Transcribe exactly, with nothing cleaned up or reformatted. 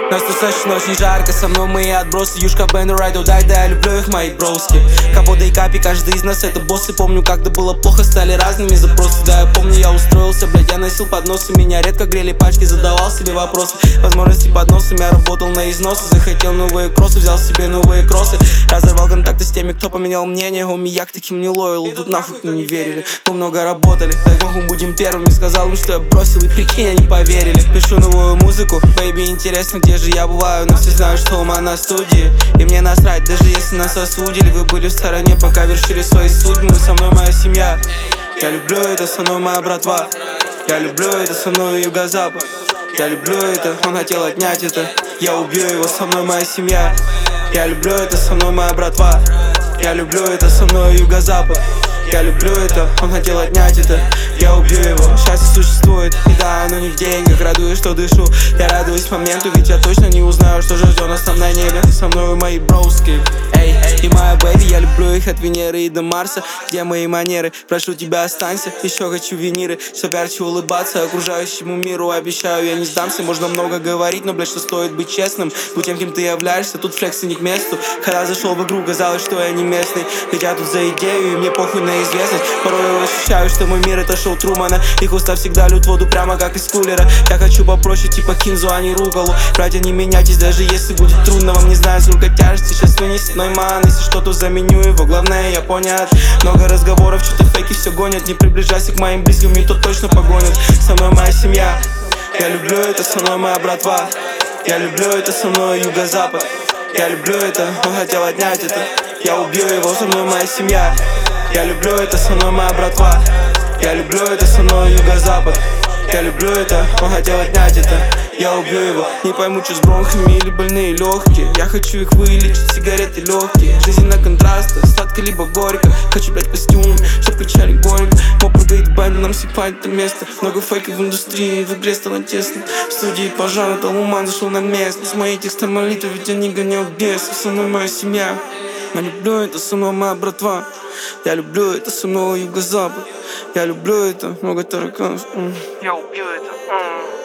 Нас достаточно очень жарко, со мной мои отбросы. Юшка, Бен, Райдо, дай, да, я люблю их, мои броски. Капода и Капи, каждый из нас это боссы. Помню, когда было плохо, стали разными запросы. Да, я помню, я устроился, блядь, я носил подносы. Меня редко грели пачки, задавал себе вопросы. Возможности подносом, я работал на износы. Захотел новые кроссы, взял себе новые кроссы. Разорвал контакты с теми, кто поменял мнение. У меня к таким не лоял, тут нахуй не верили. Мы много работали, дай бог мы будем первыми. Сказал им, что я бросил, и прикинь, они поверили. Пишу новую музыку, бэйби, интересно, где же я бываю. Но все знают, что ума на студии. И мне насрать, даже если нас осудили. Вы были в стороне, пока вершили свои судьбы. Вы со мной моя семья. Я люблю это, со мной моя братва. Я люблю это, со мной юго-запад. Я люблю это, он хотел отнять это. Я убью его, со мной моя семья. Я люблю это, со мной моя братва. Я люблю это, со мной юго-запад. Я люблю это, он хотел отнять это. Я убью его, счастье существует. И да, оно не в деньгах, радуюсь, что дышу. Я радуюсь моменту, ведь я точно не узнаю, что же ждет нас там на небе. Со мной мои броски, эй, и моя бэйби. Я люблю их от Венеры и до Марса. Где мои манеры? Прошу тебя, останься. Еще хочу виниры, чтоб ярче улыбаться окружающему миру. Обещаю, я не сдамся. Можно много говорить, но, блядь, что стоит быть честным. Будь тем, кем ты являешься, тут флексы не к месту. Когда зашел в игру, казалось, что я не местный. Ведь я тут за идею, и мне похуй на известность. Порой я ощущаю, что мой мир это шоу Трумана. Их уста всегда льют воду прямо как из кулера. Я хочу попроще, типа Кинзу, а не Ругалу. Братья, не меняйтесь, даже если будет трудно. Вам не знаю, сколько тяжести сейчас вынесет Нойман. Если что-то заменю его, главное я понят. Много разговоров, что-то фейки все гонят. Не приближайся к моим близким, и то точно погонят. Со мной моя семья. Я люблю это, со мной моя братва. Я люблю это, со мной юго-запад. Я люблю это, он хотел отнять это. Я убью его, со мной моя семья. Я люблю это, со мной моя братва. Я люблю это, со мной юго-запад. Я люблю это, он хотел отнять это. Я убью его. Не пойму, что с бронхами или больные легкие. Я хочу их вылечить, сигареты легкие. Жизнь на контрастах, сладко либо горько. Хочу, блять, костюм, чтоб кричали горько. Моп прыгает бэнда, нам сипает это место. Много фейков в индустрии, в игре стало тесно. В студии пожар, Талуман зашел на место. С моей текста молитвы, ведь они гонял бесов. Со мной моя семья. Я люблю это, со мной моя братва. Я люблю это, со мной юго-запад. Я люблю это, много тараканов. Я убью это.